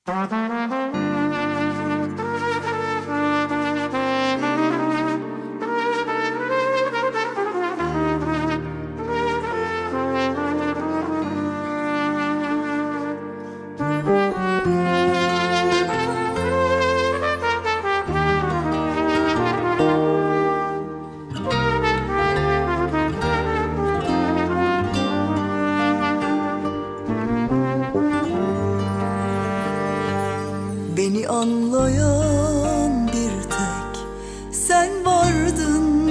Beni anlayan bir tek sen vardın.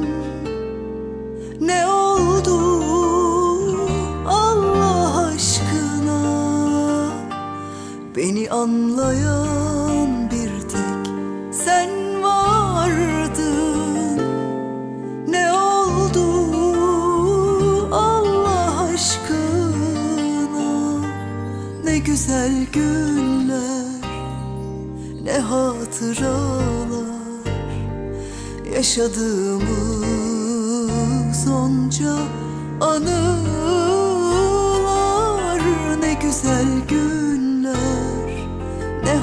Ne oldu Allah aşkına? Beni anlayan bir tek sen vardın. Ne oldu Allah aşkına? Ne güzel günler, ne hatıralar, yaşadığımız onca anılar. Ne güzel günler, ne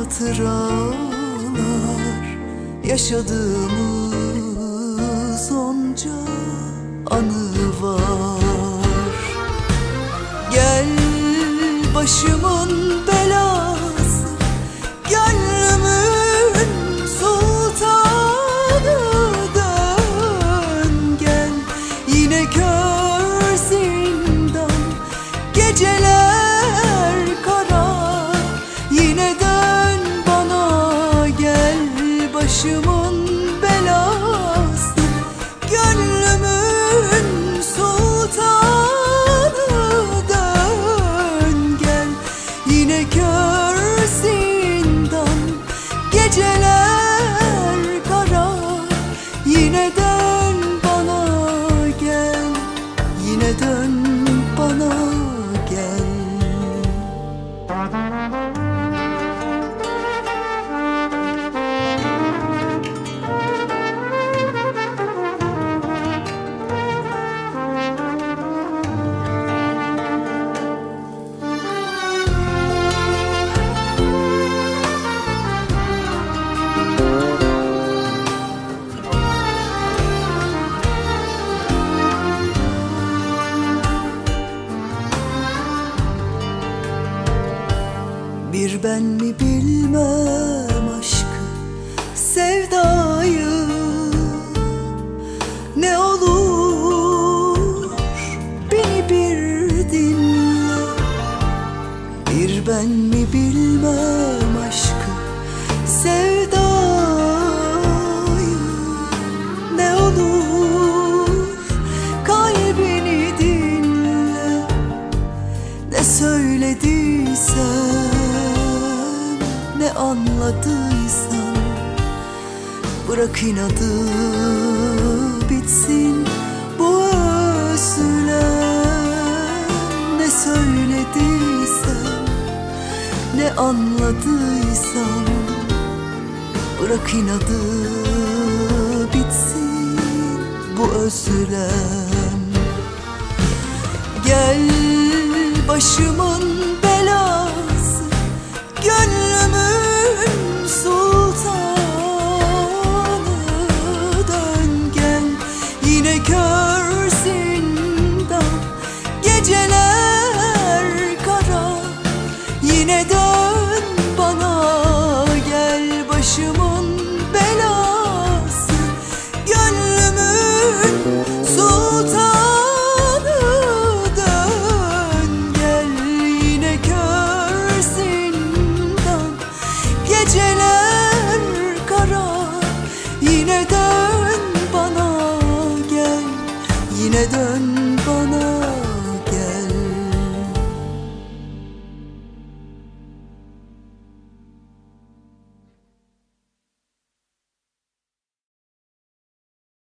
hatıralar, yaşadığımız onca anı var. Gel başımın belası, gönlümün sultanı, dön gel. Yine kör zindan, geceler kara, yine dön bana gel. Başımın belası, gönlümün sultanı, dön gel. Yine kör geceler kara, yine dön bana gel. Yine dön bana gel. Bir ben mi bilmem aşkı, sevdayı. Ne olur beni bir dinle. Bir ben mi bilmem aşkı, sevdayı. Ne olur kalbini dinle. Ne söylediysen, ne anladıysan, bırak inadı bitsin bu özlem. Ne söylediysen, ne anladıysan, bırak inadı bitsin bu özlem. Gel başımın belası, gönlümün